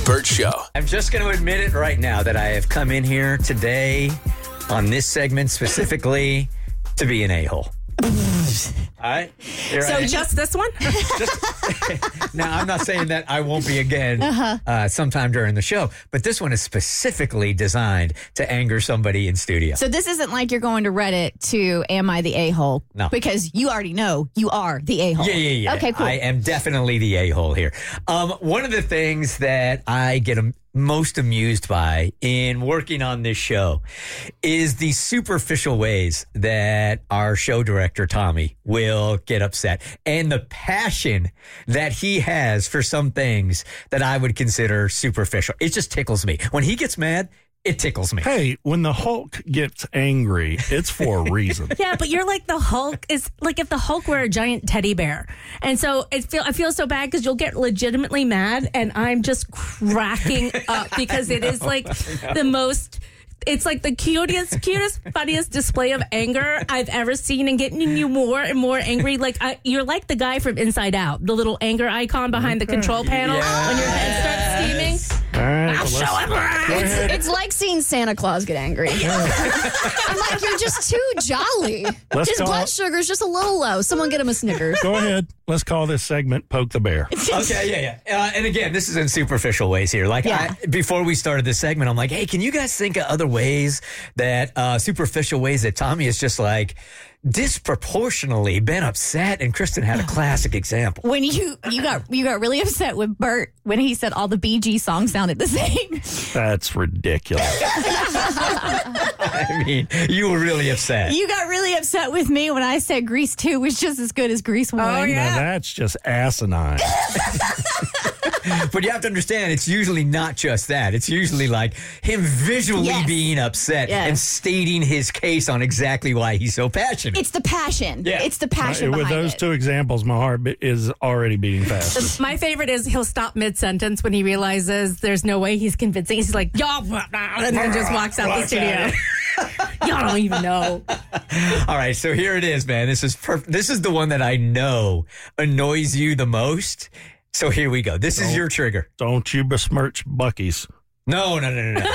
Burt Show. I'm just going to admit it right now that I have come in here today on this segment specifically to be an a-hole. All right. So just this one? Now, I'm not saying that I won't be again sometime during the show, but this one is specifically designed to anger somebody in studio. So this isn't like you're going to Reddit to Am I the A-hole? No. Because you already know you are the A-hole. Yeah. Okay, cool. I am definitely the a-hole here. One of the things that I get most amused by in working on this show is the superficial ways that our show director, Tommy, will get upset and the passion that he has for some things that I would consider superficial. It just tickles me. When he gets mad, it tickles me. Hey, when the Hulk gets angry, it's for a reason. Yeah, but you're like the Hulk. Is like if the Hulk were a giant teddy bear. And so I feel so bad because you'll get legitimately mad and I'm just cracking up because it is like the most... It's like the cutest, funniest display of anger I've ever seen and getting you more and more angry. Like you're like the guy from Inside Out, the little anger icon behind the control panel when your head starts steaming. All right, I'll show him right. It's like seeing Santa Claus get angry. I'm like, you're just too jolly. His blood sugar's just a little low. Someone get him a Snickers. Go ahead. Let's call this segment Poke the Bear. Okay, yeah. And again, this is in superficial ways here. Like, before we started this segment, I'm like, hey, can you guys think of other ways that, superficial ways that Tommy is just like disproportionately been upset? And Kristen had a classic example. When you got really upset with Bert when he said all the Bee Gees songs sounded the same. That's ridiculous. I mean, you were really upset. You got really upset with me when I said Grease 2 was just as good as Grease 1. Oh, yeah. Now that's just asinine. But you have to understand, it's usually not just that. It's usually like him visually being upset and stating his case on exactly why he's so passionate. It's the passion. Yeah. It's the passion With behind those it. two examples, my heart is already beating fast. My favorite is he'll stop mid-sentence when he realizes there's no way he's convincing. He's like, y'all, and then just walks out the studio. Y'all don't even know. All right, so here it is, man. This is This is the one that I know annoys you the most. So here we go. This is your trigger. Don't you besmirch Buc-ee's. No. That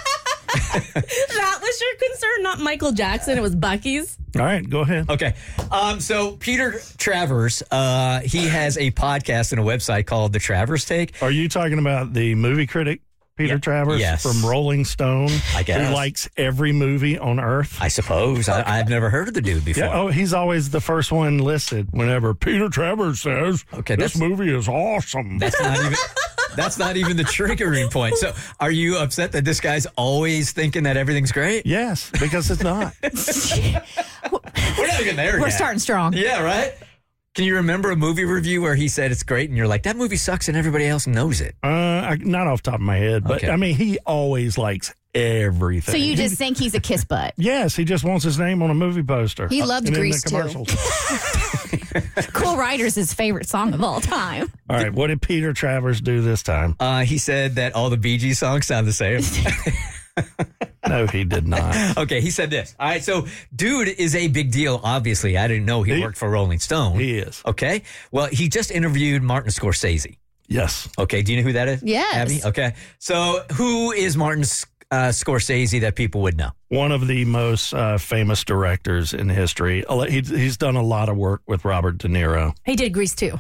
was your concern, not Michael Jackson. It was Buc-ee's. All right, go ahead. Okay. So Peter Travers, he has a podcast and a website called The Travers Take. Are you talking about the movie critic, Peter Travers, from Rolling Stone? I guess. Who likes every movie on Earth? I suppose. I've never heard of the dude before. Yeah, he's always the first one listed whenever Peter Travers says, this movie is awesome. That's not even the triggering point. So are you upset that this guy's always thinking that everything's great? Yes, because it's not. We're not even there yet. We're starting strong. Yeah, right? Can you remember a movie review where he said it's great and you're like, that movie sucks and everybody else knows it? Not off the top of my head, but I mean, he always likes everything. So you just think he's a kiss butt? Yes, he just wants his name on a movie poster. He loves Grease too. commercials. Cool Riders' his favorite song of all time. All right, what did Peter Travers do this time? He said that all the Bee Gees songs sound the same. No, he did not. Okay, he said this. All right, so dude is a big deal, obviously. I didn't know he worked for Rolling Stone. He is. Okay, well, he just interviewed Martin Scorsese. Yes. Okay, do you know who that is? Yes. Abby? Okay, so who is Martin Scorsese that people would know? One of the most famous directors in history. He's done a lot of work with Robert De Niro. He did Grease too.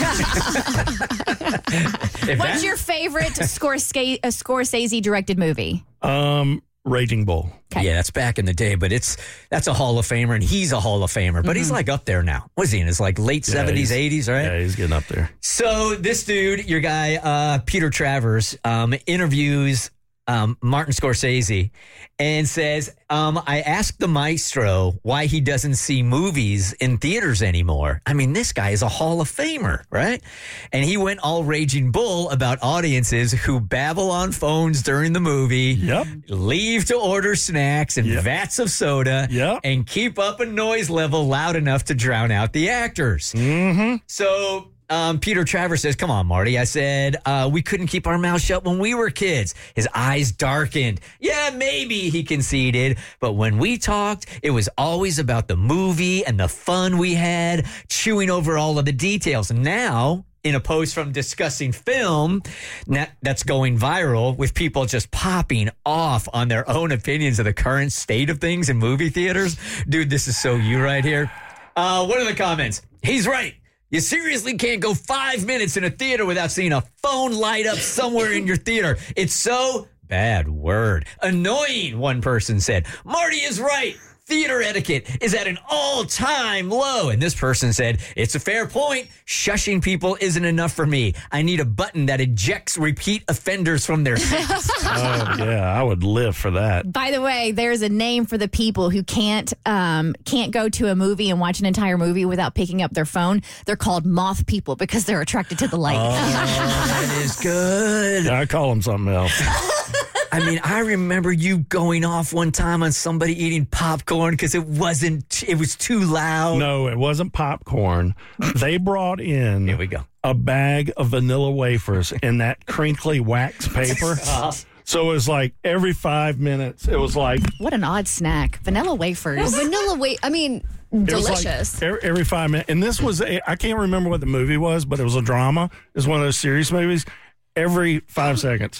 What's your favorite Scorsese directed movie? Raging Bull. Okay. Yeah, that's back in the day, but that's a Hall of Famer, and he's a Hall of Famer, but he's like up there now. What is he in his like late 70s, 80s, right? Yeah, he's getting up there. So this dude, your guy, Peter Travers, interviews Martin Scorsese and says, I asked the maestro why he doesn't see movies in theaters anymore. I mean, this guy is a Hall of Famer, right? And he went all Raging Bull about audiences who babble on phones during the movie, leave to order snacks and vats of soda, and keep up a noise level loud enough to drown out the actors. So Peter Travers says, come on, Marty. I said, we couldn't keep our mouths shut when we were kids. His eyes darkened. Yeah, maybe, he conceded. But when we talked, it was always about the movie and the fun we had, chewing over all of the details. Now, in a post from Discussing Film that's going viral with people just popping off on their own opinions of the current state of things in movie theaters. Dude, this is so you right here. What are the comments? He's right. You seriously can't go 5 minutes in a theater without seeing a phone light up somewhere in your theater. It's so bad word. Annoying, one person said. Marty is right. Theater etiquette is at an all-time low. And this person said, it's a fair point. Shushing people isn't enough for me. I need a button that ejects repeat offenders from their seats. Oh, yeah, I would live for that. By the way, there's a name for the people who can't go to a movie and watch an entire movie without picking up their phone. They're called moth people because they're attracted to the light. Oh, that is good. Yeah, I call them something else. I mean, I remember you going off one time on somebody eating popcorn because it was too loud. No, it wasn't popcorn. They brought in Here we go. a bag of vanilla wafers in that crinkly wax paper. So it was like every 5 minutes, it was like... What an odd snack. Vanilla wafers. it delicious. was like every 5 minutes. And this was, I can't remember what the movie was, but it was a drama. It was one of those serious movies. Every 5 seconds.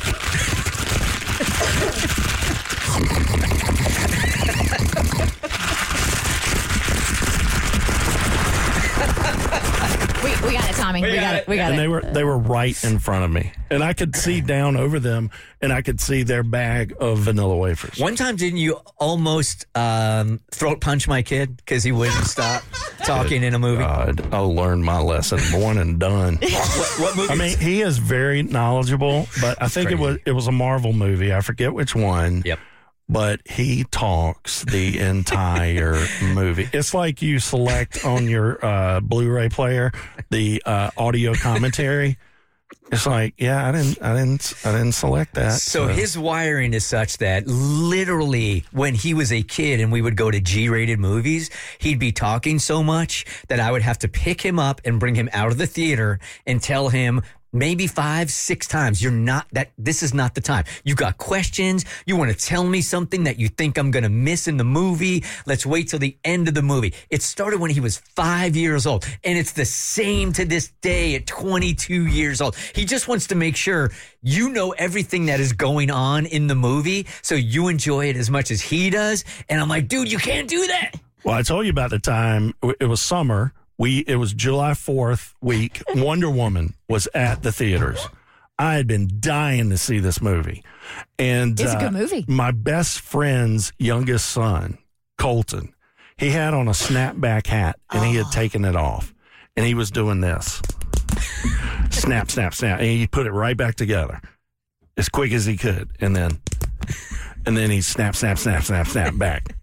We got it, Tommy. We got it. And they were right in front of me. And I could see down over them, and I could see their bag of vanilla wafers. One time, didn't you almost throat punch my kid because he wouldn't stop talking in a movie? God, I learned my lesson. One and done. What movie? I mean, he is very knowledgeable, but I think it was a Marvel movie. I forget which one. Yep. But he talks the entire movie. It's like you select on your Blu-ray player the audio commentary. It's like, yeah, I didn't select that. So his wiring is such that literally when he was a kid and we would go to G-rated movies, he'd be talking so much that I would have to pick him up and bring him out of the theater and tell him maybe 5-6 times, this is not the time. You got questions. You want to tell me something that you think I'm going to miss in the movie. Let's wait till the end of the movie. It started when he was 5 years old, and it's the same to this day at 22 years old. He just wants to make sure you know everything that is going on in the movie so you enjoy it as much as he does. And I'm like, dude, you can't do that. Well, I told you about the time. It was summer. It was July 4th week. Wonder Woman was at the theaters. I had been dying to see this movie. And it's a good movie. My best friend's youngest son, Colton, he had on a snapback hat and he had taken it off. And he was doing this. Snap, snap, snap. And he put it right back together as quick as he could. And then he snap, snap, snap, snap, snap back.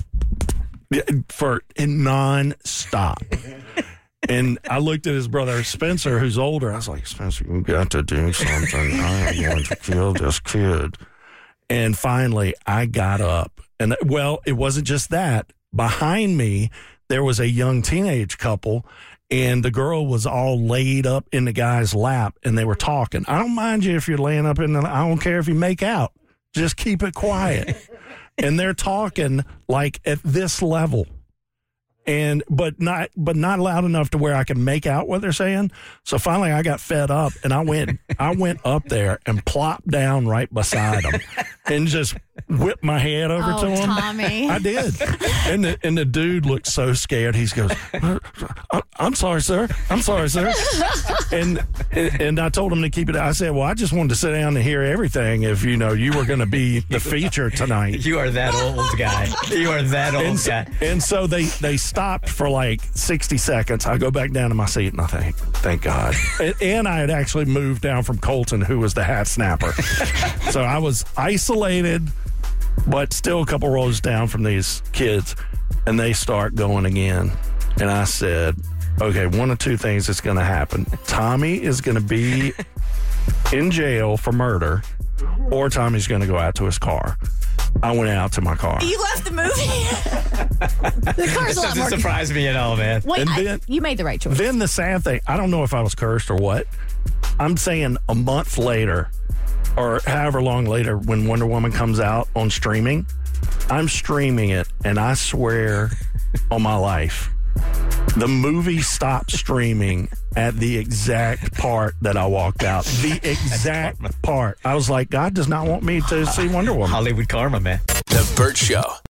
In non-stop. And I looked at his brother Spencer, who's older. I was like, Spencer, you got to do something. I am going to kill this kid. And finally, I got up. And, well, it wasn't just that. Behind me, there was a young teenage couple, and the girl was all laid up in the guy's lap, and they were talking. I don't mind you if you're laying up I don't care if you make out. Just keep it quiet. And they're talking like at this level, but not loud enough to where I can make out what they're saying. So finally, I got fed up, and I went up there and plopped down right beside them, and just whipped my head over to him. Tommy. I did, and the dude looked so scared. He goes, "I'm sorry, sir. I'm sorry, sir." And I told him to keep it. I said, "Well, I just wanted to sit down and hear everything. If you were going to be the feature tonight." You are that old guy. You are that old guy. And so they stopped for like 60 seconds. I go back down to my seat and I think, thank God. And I had actually moved down from Colton, who was the hat snapper. So I was isolated, but still a couple rows down from these kids. And they start going again. And I said, okay, one of two things is going to happen. Tommy is going to be in jail for murder, or Tommy's going to go out to his car. I went out to my car. You left the movie? The car's a lot more. Doesn't surprise me at all, man. Wait, you made the right choice. Then the sad thing, I don't know if I was cursed or what. I'm saying a month later, or however long later, when Wonder Woman comes out on streaming, I'm streaming it, and I swear on my life, The movie stopped streaming at the exact part that I walked out. The exact part. I was like, God does not want me to see Wonder Woman. Hollywood karma, man. The Burt Show.